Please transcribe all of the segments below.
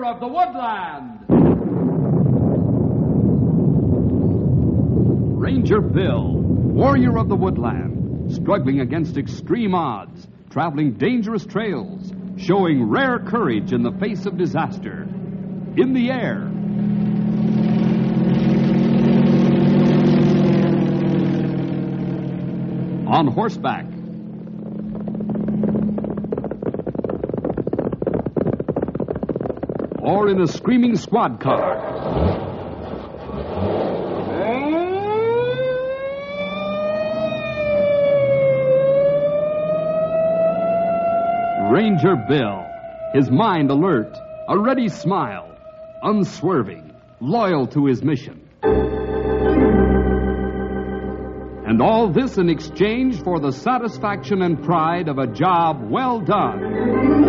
of the woodland. Ranger Bill, warrior of the woodland, struggling against extreme odds, traveling dangerous trails, showing rare courage in the face of disaster. In the air. On horseback. Or in a screaming squad car. Ranger Bill, his mind alert, a ready smile, unswerving, loyal to his mission. And all this in exchange for the satisfaction and pride of a job well done.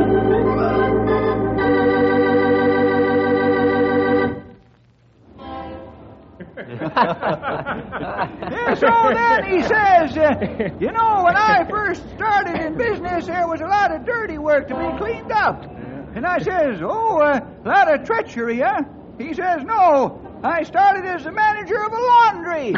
So then he says, you know, when I first started in business, there was a lot of dirty work to be cleaned up. And I says, a lot of treachery, huh? He says, no, I started as the manager of a laundry.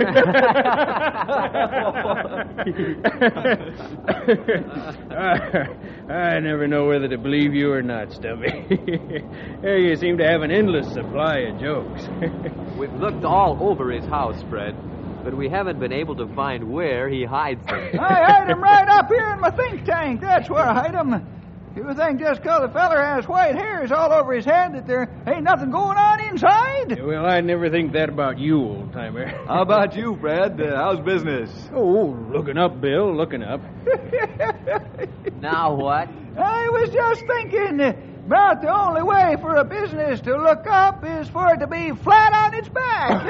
I never know whether to believe you or not, Stubby. You seem to have an endless supply of jokes. We've looked all over his house, Fred, but we haven't been able to find where he hides them. I hide them right up here in my think tank. That's where I hide them. You think just 'cause the feller has white hairs all over his head that there ain't nothing going on inside? Well, I never think that about you, old-timer. How about you, Fred? How's business? Oh, looking up, Bill, looking up. Now what? I was just thinking about the only way for a business to look up is for it to be flat on its back.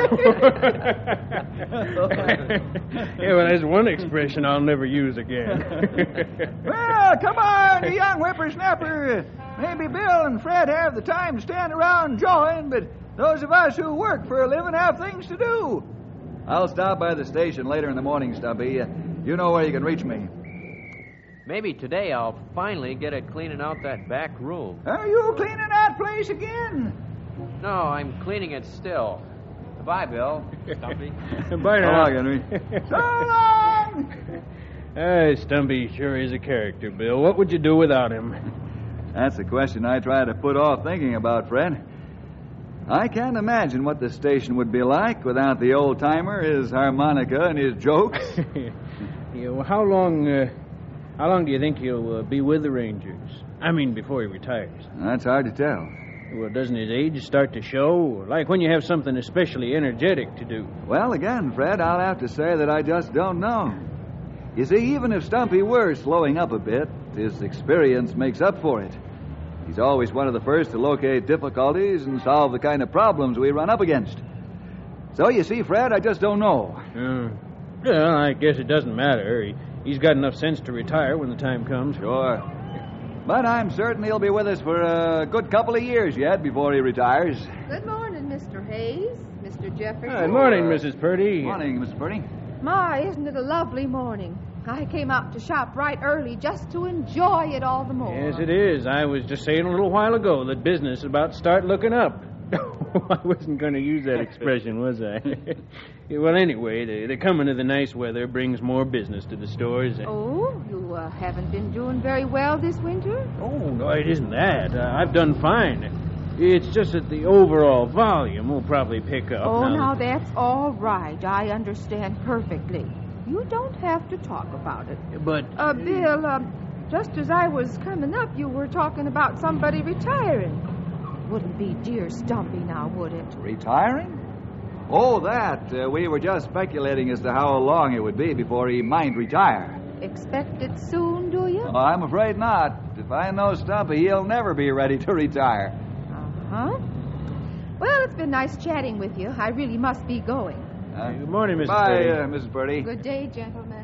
Yeah, well, there's one expression I'll never use again. Well, come on, you young whippersnapper. Maybe Bill and Fred have the time to stand around jawing, but those of us who work for a living have things to do. I'll stop by the station later in the morning, Stubby. You know where you can reach me. Maybe today I'll finally get it cleaning out that back room. Are you cleaning that place again? No, I'm cleaning it still. Goodbye, Bill. Stumpy. Bye now. So long, Henry. So long! Stumpy sure is a character, Bill. What would you do without him? That's the question I try to put off thinking about, Fred. I can't imagine what the station would be like without the old-timer, his harmonica, and his jokes. Yeah, well, how long do you think he'll be with the Rangers? I mean, before he retires. That's hard to tell. Well, doesn't his age start to show? Like when you have something especially energetic to do. Well, again, Fred, I'll have to say that I just don't know. You see, even if Stumpy were slowing up a bit, his experience makes up for it. He's always one of the first to locate difficulties and solve the kind of problems we run up against. So, you see, Fred, I just don't know. Well, I guess it doesn't matter. He's got enough sense to retire when the time comes. Sure. But I'm certain he'll be with us for a good couple of years yet before he retires. Good morning, Mr. Hayes, Mr. Jefferson. Good morning, Mrs. Purdy. Morning, Mrs. Purdy. My, isn't it a lovely morning? I came out to shop right early just to enjoy it all the more. Yes, it is. I was just saying a little while ago that business is about to start looking up. I wasn't going to use that expression, was I? Well, anyway, the coming of the nice weather brings more business to the stores. Oh, you haven't been doing very well this winter? Oh, no, it isn't that. I've done fine. It's just that the overall volume will probably pick up. Oh, now that's all right. I understand perfectly. You don't have to talk about it. But... Bill, just as I was coming up, you were talking about somebody retiring. Wouldn't be dear Stumpy now, would it? Retiring? Oh, that. We were just speculating as to how long it would be before he might retire. Expect it soon, do you? Oh, I'm afraid not. If I know Stumpy, he'll never be ready to retire. Uh-huh. Well, it's been nice chatting with you. I really must be going. Good morning, Mrs. Bye, Purdy. Mrs. Purdy. Good day, gentlemen.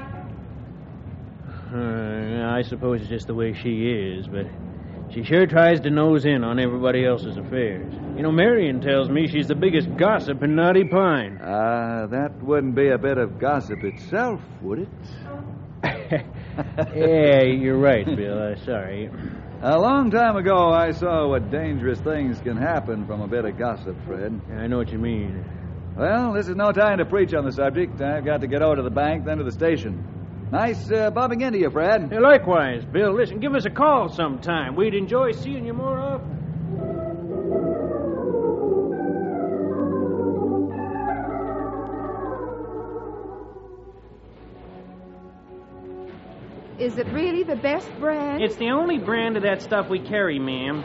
I suppose it's just the way she is, but she sure tries to nose in on everybody else's affairs. You know, Marion tells me she's the biggest gossip in Knotty Pine. That wouldn't be a bit of gossip itself, would it? Yeah, you're right, Bill. Sorry. A long time ago, I saw what dangerous things can happen from a bit of gossip, Fred. Yeah, I know what you mean. Well, this is no time to preach on the subject. I've got to get over to the bank, then to the station. Nice bumping into you, Fred. Hey, likewise, Bill. Listen, give us a call sometime. We'd enjoy seeing you more often. Is it really the best brand? It's the only brand of that stuff we carry, ma'am.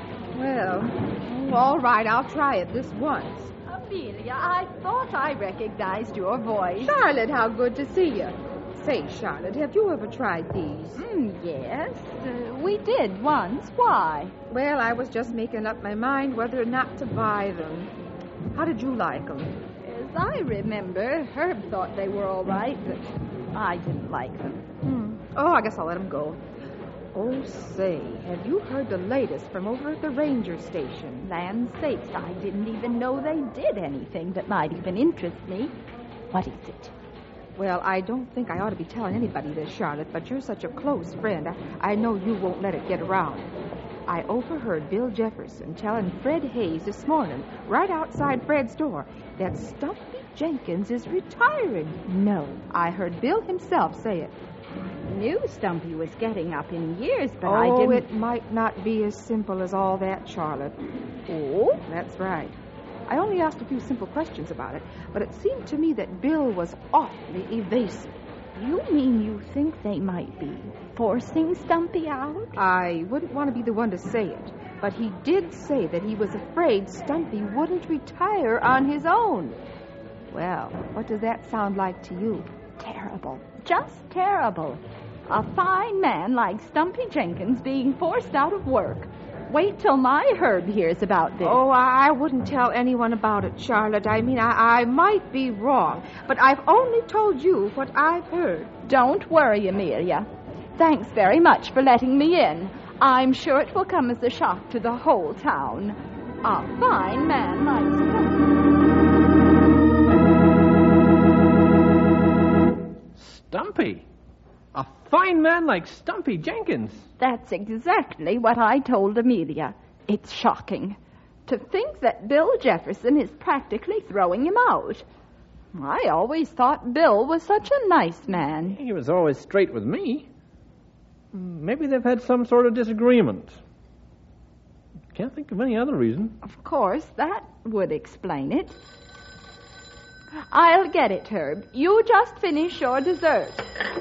Well, all right, I'll try it this once. Amelia, I thought I recognized your voice. Charlotte, how good to see you. Say, Charlotte, have you ever tried these? Yes, we did once. Why? Well, I was just making up my mind whether or not to buy them. How did you like them? As I remember, Herb thought they were all right, but I didn't like them. Oh, I guess I'll let them go. Oh, say, have you heard the latest from over at the ranger station? Land sakes, I didn't even know they did anything that might even interest me. What is it? Well, I don't think I ought to be telling anybody this, Charlotte, but you're such a close friend. I know you won't let it get around. I overheard Bill Jefferson telling Fred Hayes this morning, right outside Fred's door, that Stumpy Jenkins is retiring. No. I heard Bill himself say it. Knew Stumpy was getting up in years, but I didn't... Oh, it might not be as simple as all that, Charlotte. Oh? That's right. I only asked a few simple questions about it, but it seemed to me that Bill was awfully evasive. You mean you think they might be forcing Stumpy out? I wouldn't want to be the one to say it, but he did say that he was afraid Stumpy wouldn't retire on his own. Well, what does that sound like to you? Terrible. Just terrible. A fine man like Stumpy Jenkins being forced out of work. Wait till my Herb hears about this. Oh, I wouldn't tell anyone about it, Charlotte. I mean, I might be wrong, but I've only told you what I've heard. Don't worry, Amelia. Thanks very much for letting me in. I'm sure it will come as a shock to the whole town. A fine man like Stumpy? Stumpy? A fine man like Stumpy Jenkins? That's exactly what I told Amelia. It's shocking. To think that Bill Jefferson is practically throwing him out. I always thought Bill was such a nice man. He was always straight with me. Maybe they've had some sort of disagreement. Can't think of any other reason. Of course, that would explain it. I'll get it, Herb. You just finish your dessert.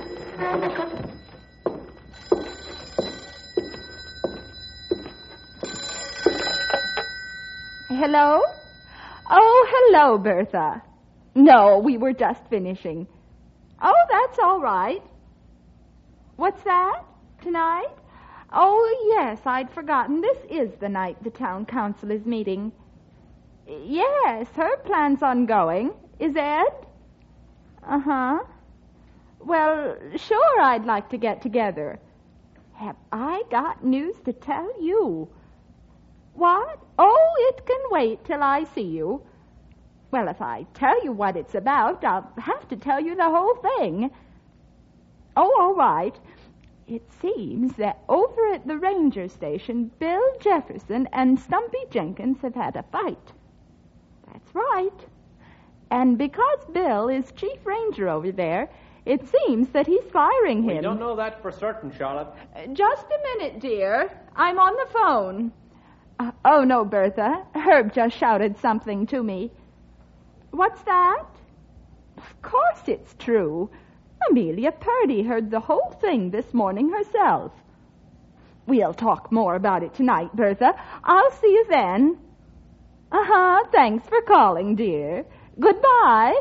Hello? Oh, hello, Bertha. No, we were just finishing. Oh, that's all right. What's that? Tonight? Oh, yes, I'd forgotten. This is the night the town council is meeting. Yes, Herb plans on going. Is Ed? Uh-huh. Well, sure, I'd like to get together. Have I got news to tell you? What? Oh, it can wait till I see you. Well, if I tell you what it's about, I'll have to tell you the whole thing. Oh, all right. It seems that over at the ranger station, Bill Jefferson and Stumpy Jenkins have had a fight. That's right. And because Bill is chief ranger over there, it seems that he's firing him. We don't know that for certain, Charlotte. Just a minute, dear. I'm on the phone. Oh, no, Bertha. Herb just shouted something to me. What's that? Of course it's true. Amelia Purdy heard the whole thing this morning herself. We'll talk more about it tonight, Bertha. I'll see you then. Uh-huh. Thanks for calling, dear. Goodbye.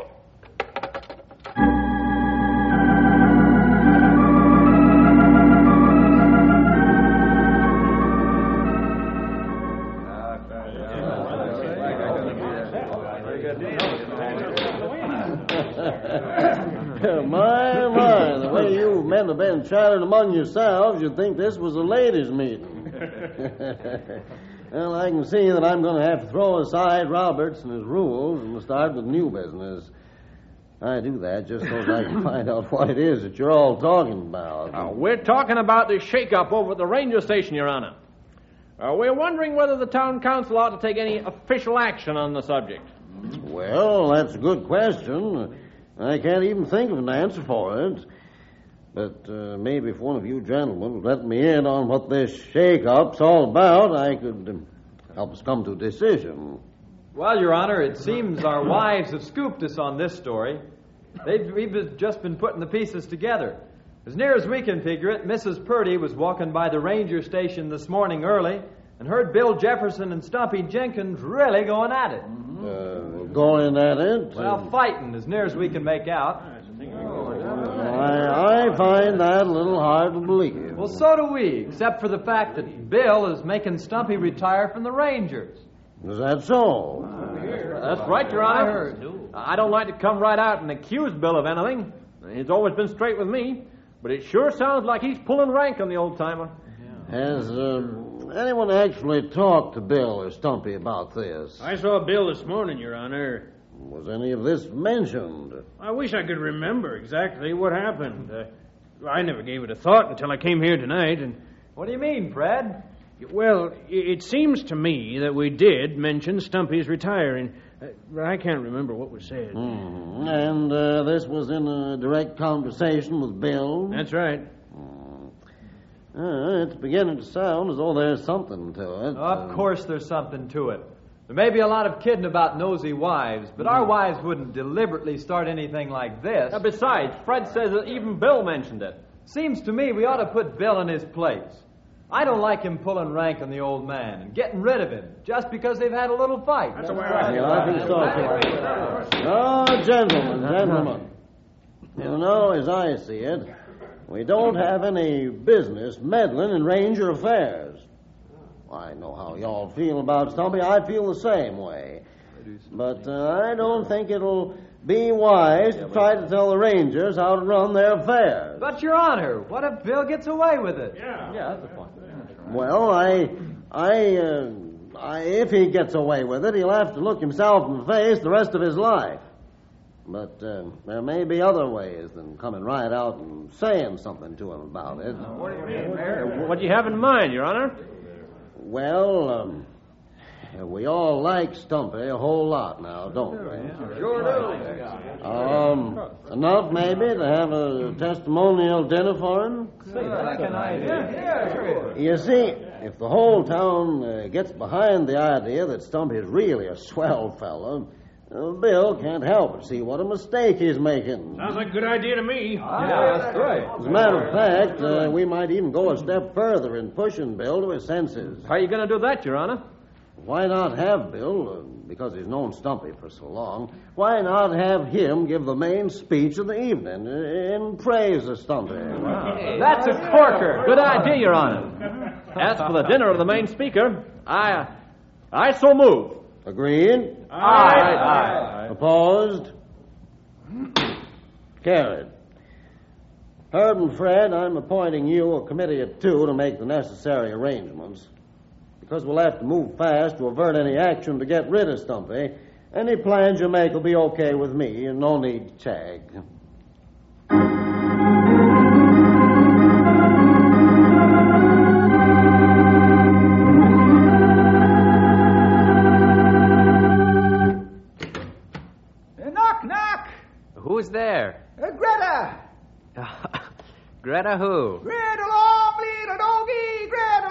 My, the way you men have been chatting among yourselves, you'd think this was a ladies' meeting. Well, I can see that I'm going to have to throw aside Roberts and his rules and start with new business. I do that just so I can find out what it is that you're all talking about. We're talking about the shake-up over at the ranger station, Your Honor. We're wondering whether the town council ought to take any official action on the subject. Well, that's a good question. I can't even think of an answer for it. But maybe if one of you gentlemen would let me in on what this shake-up's all about, I could help us come to a decision. Well, Your Honor, it seems our wives have scooped us on this story. We've just been putting the pieces together. As near as we can figure it, Mrs. Purdy was walking by the ranger station this morning early and heard Bill Jefferson and Stumpy Jenkins really going at it. Going at it? Well, fighting, as near as we can make out. I find that a little hard to believe. Well, so do we, except for the fact that Bill is making Stumpy retire from the Rangers. Is that so? That's right, Your Honor. I don't like to come right out and accuse Bill of anything. He's always been straight with me. But it sure sounds like he's pulling rank on the old-timer. Has anyone actually talked to Bill or Stumpy about this? I saw Bill this morning, Your Honor. Was any of this mentioned? I wish I could remember exactly what happened. I never gave it a thought until I came here tonight. And what do you mean, Fred? Well, it seems to me that we did mention Stumpy's retiring. But I can't remember what was said. Mm-hmm. And this was in a direct conversation with Bill? That's right. It's beginning to sound as though there's something to it. Of course there's something to it. There may be a lot of kidding about nosy wives, but our wives wouldn't deliberately start anything like this. Besides, Fred says that even Bill mentioned it. Seems to me we ought to put Bill in his place. I don't like him pulling rank on the old man and getting rid of him just because they've had a little fight. That's the way I feel. I think so, too. Oh, gentlemen. You know, as I see it, we don't have any business meddling in Ranger affairs. I know how y'all feel about Stumpy. I feel the same way. But I don't think it'll be wise to try to tell the Rangers how to run their affairs. But, Your Honor, what if Bill gets away with it? Yeah, that's the point. Well, if he gets away with it, he'll have to look himself in the face the rest of his life. But there may be other ways than coming right out and saying something to him about it. What do you mean, Mayor? What do you have in mind, Your Honor? Well, we all like Stumpy a whole lot now, don't we? Sure do. Enough, maybe, to have a testimonial dinner for him? You see, if the whole town gets behind the idea that Stumpy is really a swell fellow, Bill can't help but see what a mistake he's making. Sounds like a good idea to me. Yeah, that's right. As a matter of fact, we might even go a step further in pushing Bill to his senses. How are you going to do that, Your Honor? Why not have Bill, because he's known Stumpy for so long, why not have him give the main speech of the evening in praise of Stumpy? That's a corker. Good idea, Your Honor. As for the dinner of the main speaker, I so move. Agreed? Aye. Opposed? Carried. Herb and Fred, I'm appointing you a committee of two to make the necessary arrangements. Because we'll have to move fast to avert any action to get rid of Stumpy. Any plans you make will be okay with me, and no need to tag. Knock, knock! Who's there? Greta! Greta who? Greta along, little doggy, Greta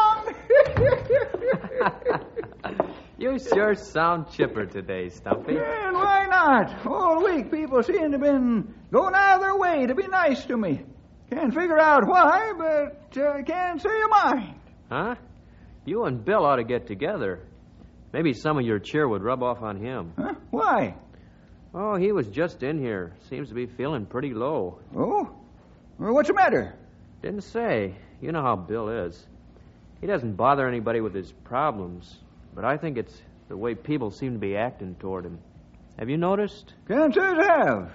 along! You sure sound chipper today, Stumpy. And why not? All week people seem to have been going out of their way to be nice to me. Can't figure out why, but can't say a mind. Huh? You and Bill ought to get together. Maybe some of your cheer would rub off on him. Huh? Why? Oh, he was just in here. Seems to be feeling pretty low. Oh? Well, what's the matter? Didn't say. You know how Bill is. He doesn't bother anybody with his problems, but I think it's the way people seem to be acting toward him. Have you noticed? Can't say I have.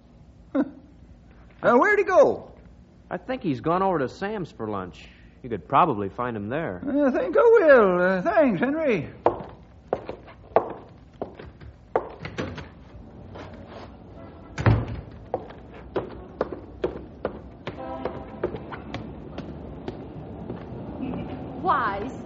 Where'd he go? I think he's gone over to Sam's for lunch. You could probably find him there. I think I will. Thanks, Henry.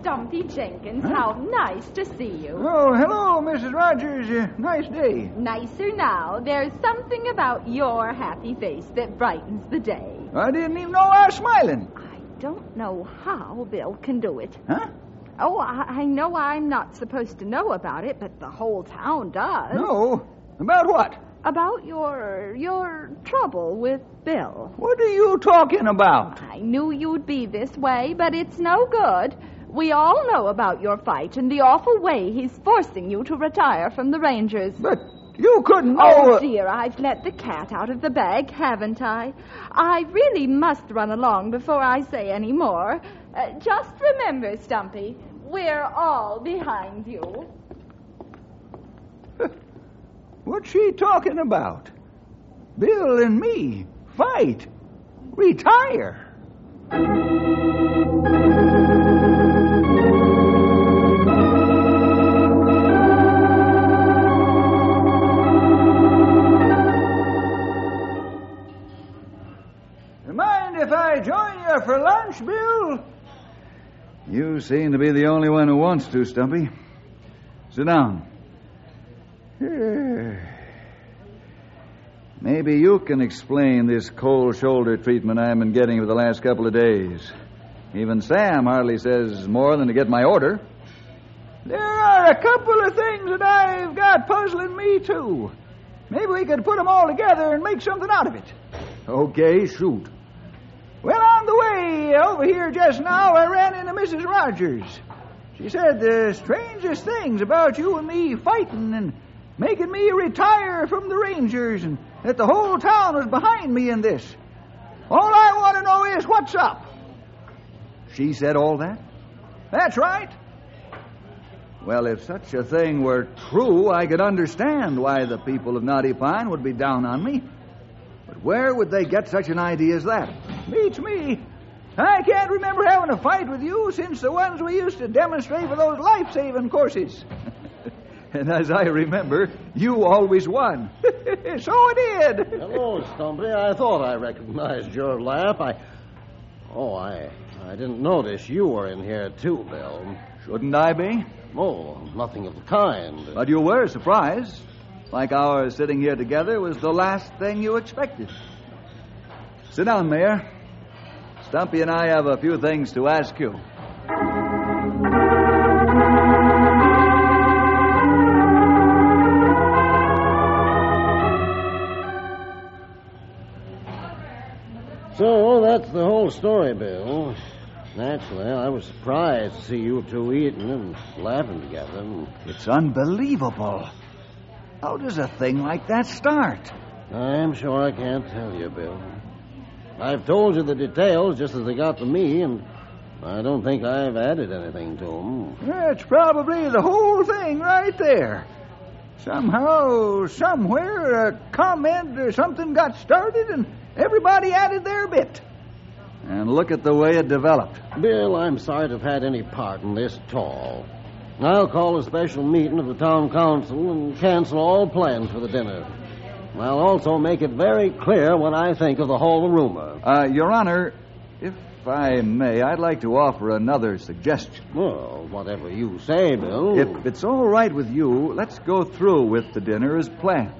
Stumpy Jenkins. How nice to see you. Oh, hello, Mrs. Rogers. Nice day. Nicer now. There's something about your happy face that brightens the day. I didn't even know I was smiling. I don't know how Bill can do it. Huh? Oh, I know I'm not supposed to know about it, but the whole town does. No. About what? About your trouble with Bill. What are you talking about? I knew you'd be this way, but it's no good. We all know about your fight and the awful way he's forcing you to retire from the Rangers. But you couldn't know... Oh, dear, I've let the cat out of the bag, haven't I? I really must run along before I say any more. Just remember, Stumpy, we're all behind you. What's she talking about? Bill and me fight. Retire. Mind if I join you for lunch, Bill? You seem to be the only one who wants to, Stumpy. Sit down. Maybe you can explain this cold shoulder treatment I've been getting for the last couple of days. Even Sam hardly says more than to get my order. There are a couple of things that I've got puzzling me, too. Maybe we could put them all together and make something out of it. Okay, shoot. Well, on the way over here just now, I ran into Mrs. Rogers. She said the strangest things about you and me fighting and making me retire from the Rangers, and that the whole town was behind me in this. All I want to know is what's up. She said all that? That's right. Well, if such a thing were true, I could understand why the people of Knotty Pine would be down on me. But where would they get such an idea as that? Beats me. I can't remember having a fight with you since the ones we used to demonstrate for those life-saving courses. And as I remember, you always won. So it did. Hello, Stumpy. I thought I recognized your laugh. I didn't notice you were in here, too, Bill. Shouldn't I be? Oh, nothing of the kind. But you were surprised. Like our sitting here together was the last thing you expected. Sit down, Mayor. Stumpy and I have a few things to ask you. So that's the whole story, Bill. Naturally, I was surprised to see you two eating and laughing together. It's unbelievable. How does a thing like that start? I'm sure I can't tell you, Bill. I've told you the details just as they got to me, and I don't think I've added anything to them. That's probably the whole thing right there. Somehow, somewhere, a comment or something got started, and everybody added their bit. And look at the way it developed. Bill, I'm sorry to have had any part in this at all. I'll call a special meeting of the town council and cancel all plans for the dinner. I'll also make it very clear what I think of the whole rumor. Your Honor, if I may, I'd like to offer another suggestion. Well, whatever you say, Bill. If it's all right with you, let's go through with the dinner as planned.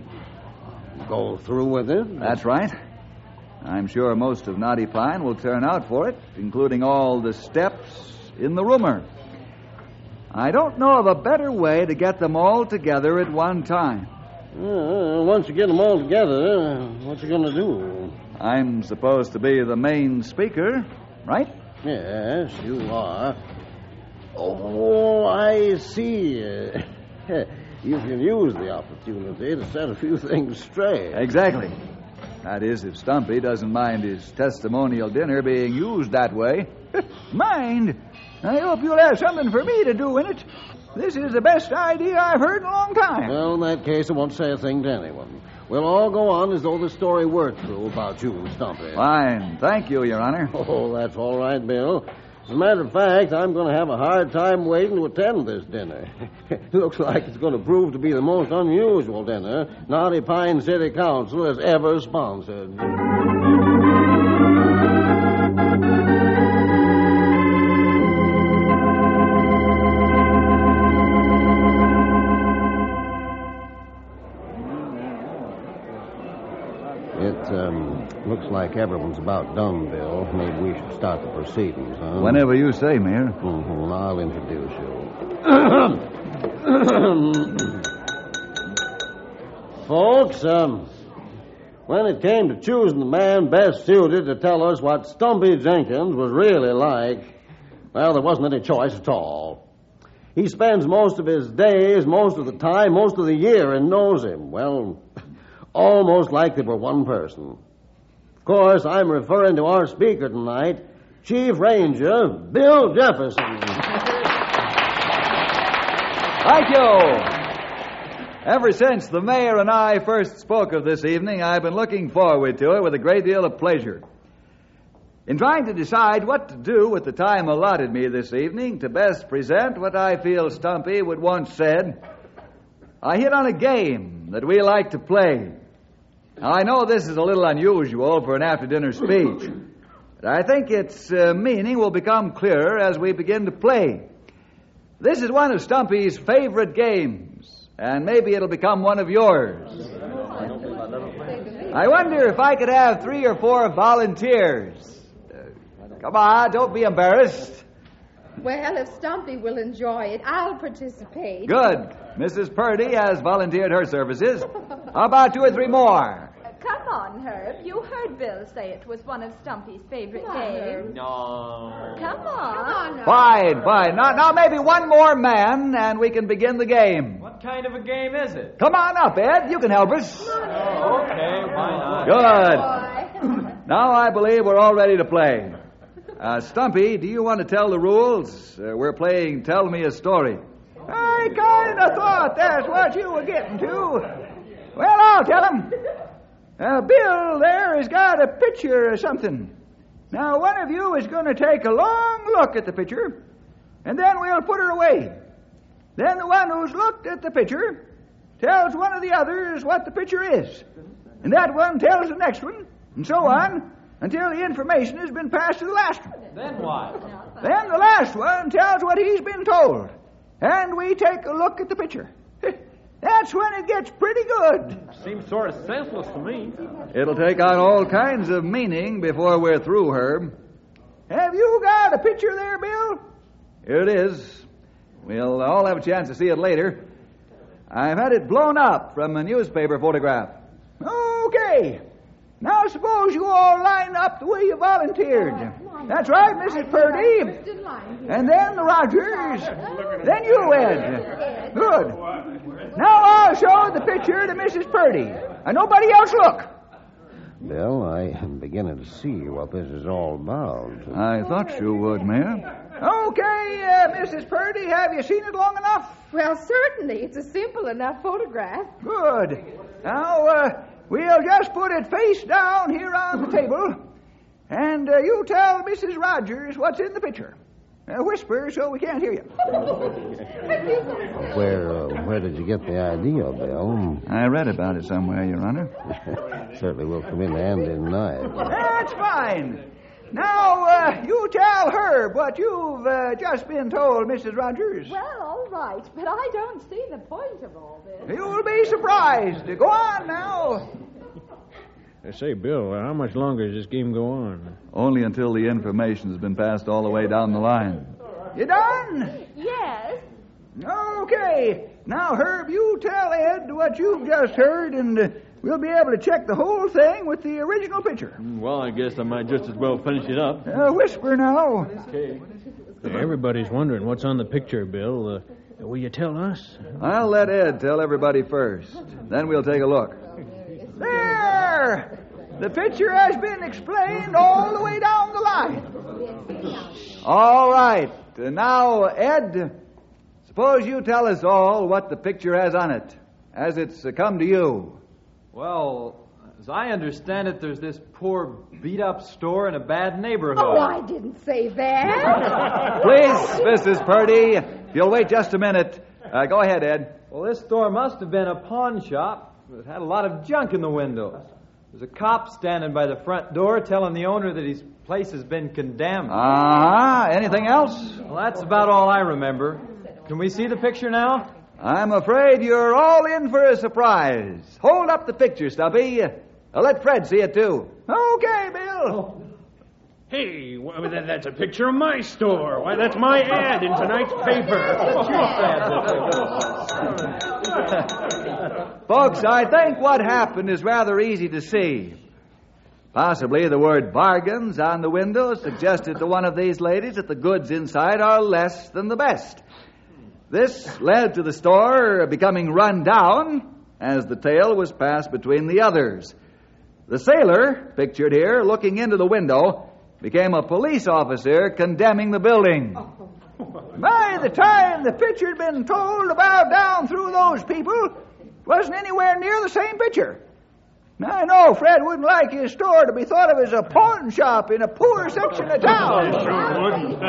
Go through with it? That's right. I'm sure most of Knotty Pine will turn out for it, including all the steps in the rumor. I don't know of a better way to get them all together at one time. Once you get them all together, what you going to do? I'm supposed to be the main speaker, right? Yes, you are. Oh, I see. You can use the opportunity to set a few things straight. Exactly. That is, if Stumpy doesn't mind his testimonial dinner being used that way. Mind? I hope you'll have something for me to do in it. This is the best idea I've heard in a long time. Well, in that case, I won't say a thing to anyone. We'll all go on as though the story were true about you and Stumpy. Fine. Thank you, Your Honor. Oh, that's all right, Bill. As a matter of fact, I'm going to have a hard time waiting to attend this dinner. Looks like it's going to prove to be the most unusual dinner Knotty Pine City Council has ever sponsored. Looks like everyone's about done, Bill. Maybe we should start the proceedings, huh? Whenever you say, Mayor. Mm-hmm. I'll introduce you. Folks, when it came to choosing the man best suited to tell us what Stumpy Jenkins was really like, well, there wasn't any choice at all. He spends most of his days, most of the time, most of the year and knows him. Well, almost like they were one person. Of course, I'm referring to our speaker tonight, Chief Ranger Bill Jefferson. Thank you. Ever since the mayor and I first spoke of this evening, I've been looking forward to it with a great deal of pleasure. In trying to decide what to do with the time allotted me this evening to best present what I feel Stumpy would once said, I hit on a game that we like to play. Now, I know this is a little unusual for an after-dinner speech, but I think its meaning will become clearer as we begin to play. This is one of Stumpy's favorite games, and maybe it'll become one of yours. I wonder if I could have 3 or 4 volunteers. Come on, don't be embarrassed. Well, if Stumpy will enjoy it, I'll participate. Good. Mrs. Purdy has volunteered her services. How about 2 or 3 more? Come on, Herb. You heard Bill say it was one of Stumpy's favorite games. No. Come on. Fine. Now maybe 1 more man, and we can begin the game. What kind of a game is it? Come on up, Ed. You can help us. Okay, why not? Good. Now I believe we're all ready to play. Stumpy, do you want to tell the rules? We're playing Tell Me a Story. I kind of thought that's what you were getting to. Well, I'll tell him. Bill there has got a picture of something. Now, one of you is going to take a long look at the picture, and then we'll put her away. Then the one who's looked at the picture tells one of the others what the picture is. And that one tells the next one, and so on, until the information has been passed to the last one. Then what? Then the last one tells what he's been told. And we take a look at the picture. That's when it gets pretty good. Seems sort of senseless to me. It'll take on all kinds of meaning before we're through, Herb. Have you got a picture there, Bill? Here it is. We'll all have a chance to see it later. I've had it blown up from a newspaper photograph. Okay. Now suppose you all line up the way you volunteered. That's right, Mrs. Purdy. And then the Rogers. Then you, Ed. Good. Now I'll show the picture to Mrs. Purdy. And nobody else look. Bill, I am beginning to see what this is all about. I thought you would, Mayor. Okay, Mrs. Purdy, have you seen it long enough? Well, certainly. It's a simple enough photograph. Good. Now, we'll just put it face down here on the table. And you tell Mrs. Rogers what's in the picture. Whisper so we can't hear you. Where did you get the idea, Bill? I read about it somewhere, Your Honor. Certainly will come in handy tonight. That's fine. Now, you tell Herb what you've just been told, Mrs. Rogers. Well, all right, but I don't see the point of all this. You'll be surprised. Go on now. Say, Bill, how much longer does this game go on? Only until the information's been passed all the way down the line. You done? Yes. Okay. Now, Herb, you tell Ed what you've just heard, and we'll be able to check the whole thing with the original picture. Well, I guess I might just as well finish it up. Whisper now. Okay. Everybody's wondering what's on the picture, Bill. Will you tell us? I'll let Ed tell everybody first. Then we'll take a look. There! The picture has been explained all the way down the line. All right. Now, Ed, suppose you tell us all what the picture has on it, as it's come to you. Well, as I understand it, there's this poor beat-up store in a bad neighborhood. Oh, I didn't say that. Please, Mrs. Purdy, if you'll wait just a minute. Go ahead, Ed. Well, this store must have been a pawn shop. It had a lot of junk in the windows. There's a cop standing by the front door telling the owner that his place has been condemned. Anything else? Well, that's about all I remember. Can we see the picture now? I'm afraid you're all in for a surprise. Hold up the picture, Stumpy. Let Fred see it, too. Okay, Bill. Oh. Hey, that's a picture of my store. Why, that's my ad in tonight's paper. Folks, I think what happened is rather easy to see. Possibly the word bargains on the window suggested to one of these ladies that the goods inside are less than the best. This led to the store becoming run down as the tale was passed between the others. The sailor, pictured here, looking into the window, became a police officer condemning the building. By the time the picture had been told about down through those people, it wasn't anywhere near the same picture. Now, I know Fred wouldn't like his store to be thought of as a pawn shop in a poor section of town. Sure wouldn't.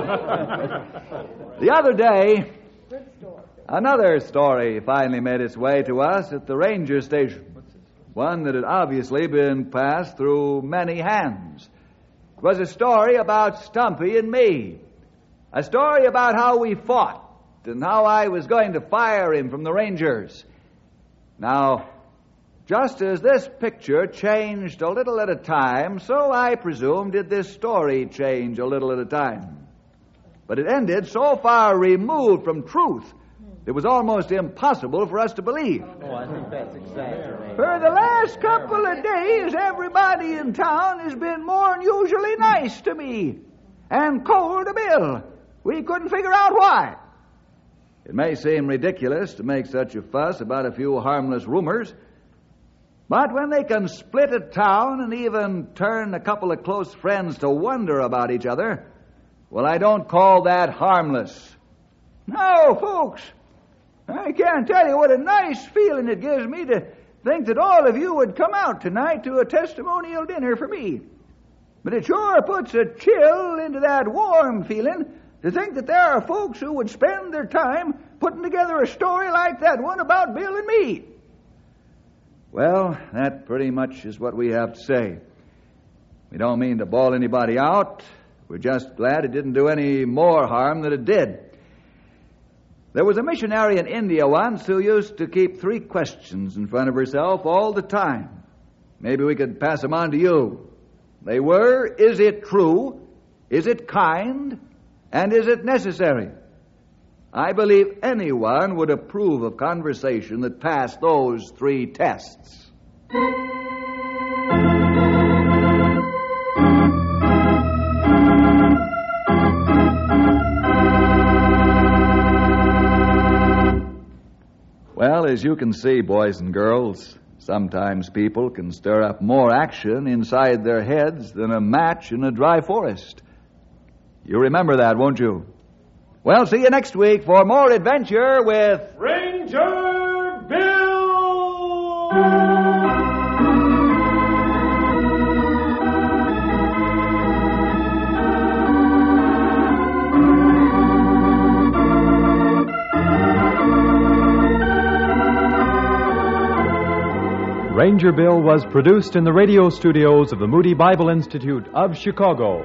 The other day, another story finally made its way to us at the ranger station. One that had obviously been passed through many hands. It was a story about Stumpy and me. A story about how we fought and how I was going to fire him from the Rangers. Now, just as this picture changed a little at a time, so I presume did this story change a little at a time. But it ended so far removed from truth, it was almost impossible for us to believe. Oh, I think that's exaggerated. For the last couple of days, everybody in town has been more than usually nice to me and cold to Bill. We couldn't figure out why. It may seem ridiculous to make such a fuss about a few harmless rumors, but when they can split a town and even turn a couple of close friends to wonder about each other, well, I don't call that harmless. No, folks, I can't tell you what a nice feeling it gives me to think that all of you would come out tonight to a testimonial dinner for me. But it sure puts a chill into that warm feeling to think that there are folks who would spend their time putting together a story like that one about Bill and me. Well, that pretty much is what we have to say. We don't mean to bawl anybody out. We're just glad it didn't do any more harm than it did. There was a missionary in India once who used to keep 3 questions in front of herself all the time. Maybe we could pass them on to you. They were, is it true? Is it kind? And is it necessary? I believe anyone would approve of conversation that passed those 3 tests. Well, as you can see, boys and girls, sometimes people can stir up more action inside their heads than a match in a dry forest. You remember that, won't you? Well, see you next week for more adventure with Ranger Bill! Ranger Bill was produced in the radio studios of the Moody Bible Institute of Chicago.